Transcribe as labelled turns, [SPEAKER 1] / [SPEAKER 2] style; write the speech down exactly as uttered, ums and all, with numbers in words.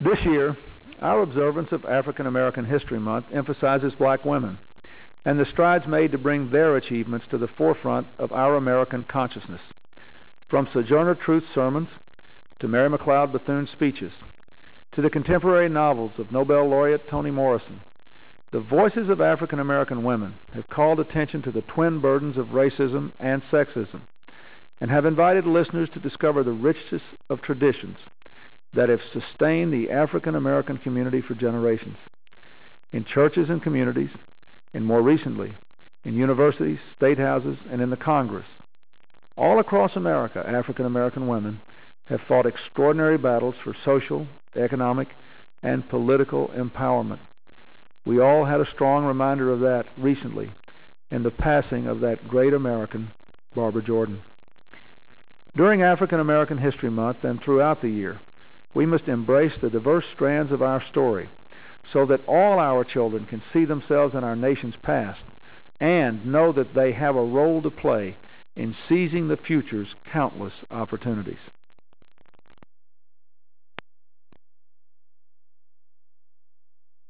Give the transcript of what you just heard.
[SPEAKER 1] This year, our observance of African American History Month emphasizes black women and the strides made to bring their achievements to the forefront of our American consciousness. From Sojourner Truth's sermons to Mary McLeod Bethune's speeches to the contemporary novels of Nobel laureate Toni Morrison, the voices of African American women have called attention to the twin burdens of racism and sexism and have invited listeners to discover the richness of traditions that have sustained the African American community for generations. In churches and communities, and more recently, in universities, state houses, and in the Congress, all across America, African American women have fought extraordinary battles for social, economic, and political empowerment. We all had a strong reminder of that recently in the passing of that great American, Barbara Jordan. During African American History Month and throughout the year, we must embrace the diverse strands of our story so that all our children can see themselves in our nation's past and know that they have a role to play in seizing the future's countless opportunities.